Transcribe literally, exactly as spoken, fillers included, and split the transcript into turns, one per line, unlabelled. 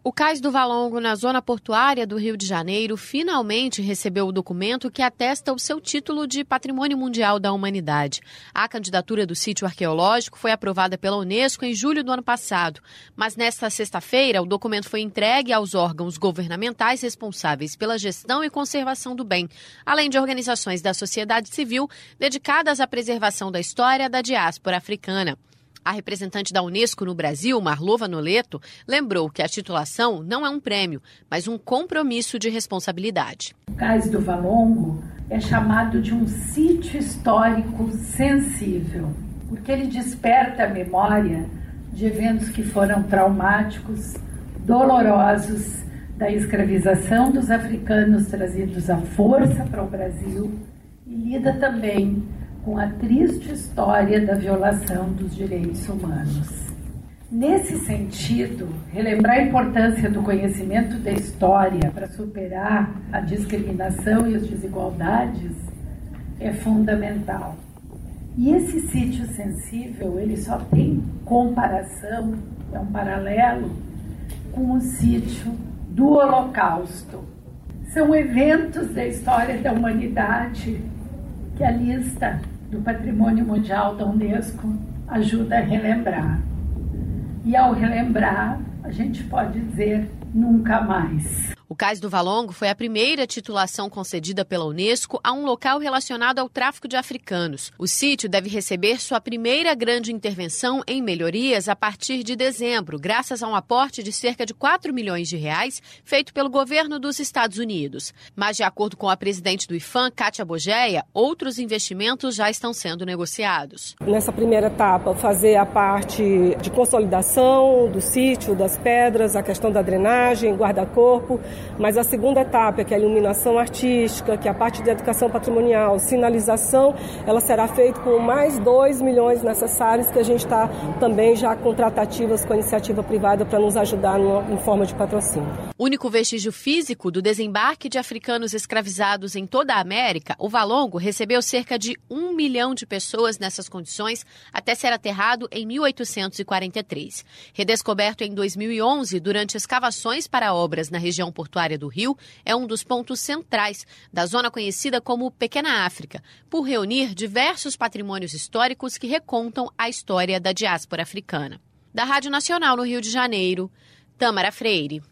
O Cais do Valongo, na zona portuária do Rio de Janeiro, finalmente recebeu o documento que atesta o seu título de Patrimônio Mundial da Humanidade. A candidatura do sítio arqueológico foi aprovada pela Unesco em julho do ano passado, mas nesta sexta-feira o documento foi entregue aos órgãos governamentais responsáveis pela gestão e conservação do bem, além de organizações da sociedade civil dedicadas à preservação da história da diáspora africana. A representante da Unesco no Brasil, Marlova Noleto, lembrou que a titulação não é um prêmio, mas um compromisso de responsabilidade.
O Cais do Valongo é chamado de um sítio histórico sensível, porque ele desperta a memória de eventos que foram traumáticos, dolorosos, da escravização dos africanos trazidos à força para o Brasil, e lida também com a triste história da violação dos direitos humanos. Nesse sentido, relembrar a importância do conhecimento da história para superar a discriminação e as desigualdades é fundamental. E esse sítio sensível, ele só tem comparação, é um paralelo com o sítio do Holocausto. São eventos da história da humanidade que a lista do Patrimônio Mundial da Unesco ajuda a relembrar. E ao relembrar, a gente pode dizer nunca mais.
O Cais do Valongo foi a primeira titulação concedida pela Unesco a um local relacionado ao tráfico de africanos. O sítio deve receber sua primeira grande intervenção em melhorias a partir de dezembro, graças a um aporte de cerca de quatro milhões de reais feito pelo governo dos Estados Unidos. Mas, de acordo com a presidente do IPHAN, Kátia Bogeia, outros investimentos já estão sendo negociados.
Nessa primeira etapa, fazer a parte de consolidação do sítio, das pedras, a questão da drenagem, guarda-corpo. Mas a segunda etapa, que é a iluminação artística, que é a parte de educação patrimonial, sinalização, ela será feita com mais dois milhões necessários, que a gente está também já com tratativas com a iniciativa privada para nos ajudar em forma de patrocínio.
Único vestígio físico do desembarque de africanos escravizados em toda a América, o Valongo recebeu cerca de um milhão de pessoas nessas condições até ser aterrado em mil oitocentos e quarenta e três. Redescoberto em dois mil e onze durante escavações para obras na região portuária do Rio, é um dos pontos centrais da zona conhecida como Pequena África, por reunir diversos patrimônios históricos que recontam a história da diáspora africana. Da Rádio Nacional no Rio de Janeiro, Tâmara Freire.